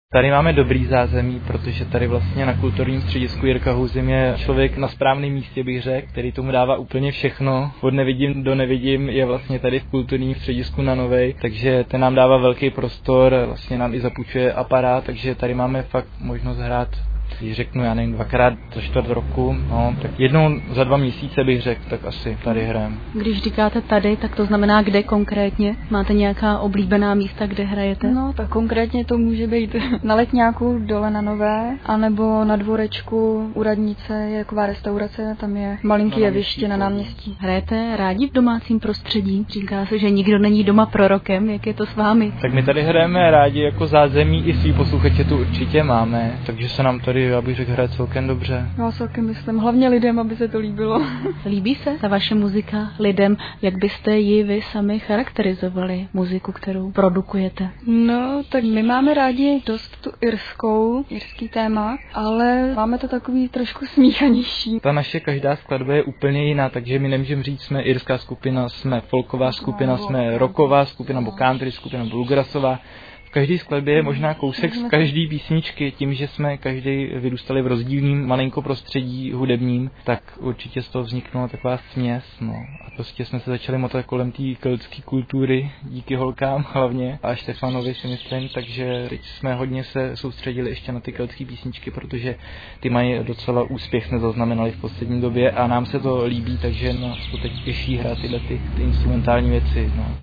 Tady máme dobrý zázemí, protože tady vlastně na kulturním středisku Jirka Huzim je člověk na správném místě, bych řekl, který tomu dává úplně všechno. Od nevidím do nevidím je vlastně tady v kulturním středisku na Novej, takže ten nám dává velký prostor, vlastně nám i zapůjčuje aparát, takže tady máme fakt možnost hrát, když řeknu, já nevím, 2krát za čtvrt roku, no, tak jednou za 2 měsíce bych řekl, tak asi tady hrajeme. Když říkáte tady, tak to znamená kde konkrétně? Máte nějaká oblíbená místa, kde hrajete? No, tak konkrétně to může být na Letňáku dole na Nové, anebo na Dvorečku u Radnice je taková restaurace, tam je malinký jeviště na náměstí. Hrajete rádi v domácím prostředí? Říká se, že nikdo není doma prorokem, jak je to s vámi? Tak my tady hrajeme rádi jako zázemí, i svý posluchače tu určitě máme, takže se nám tady, já bych řekl, hraje celkem dobře. Já celkem myslím, hlavně lidem, aby se to líbilo. Líbí se ta vaše muzika lidem? Jak byste ji vy sami charakterizovali, muziku, kterou produkujete? No, tak my máme rádi dost tu irský téma, ale máme to takový trošku smíchanější. Ta naše každá skladba je úplně jiná, takže my nemůžeme říct, jsme irská skupina, jsme folková skupina, jsme rocková skupina, nebo country skupina, bluegrassová. V každé skladbě je možná kousek z každé písničky, tím, že jsme každý vyrůstali v rozdílném malinko prostředí hudebním, tak určitě z toho vzniknula taková směs, no. A prostě jsme se začali motat kolem té keltské kultury, díky holkám hlavně, a Štefanovi si myslím, takže teď jsme hodně se soustředili ještě na ty keltské písničky, protože ty mají docela úspěch, jsme zaznamenali v poslední době a nám se to líbí, takže nás to teď těší hrát tyhle ty instrumentální věci, no.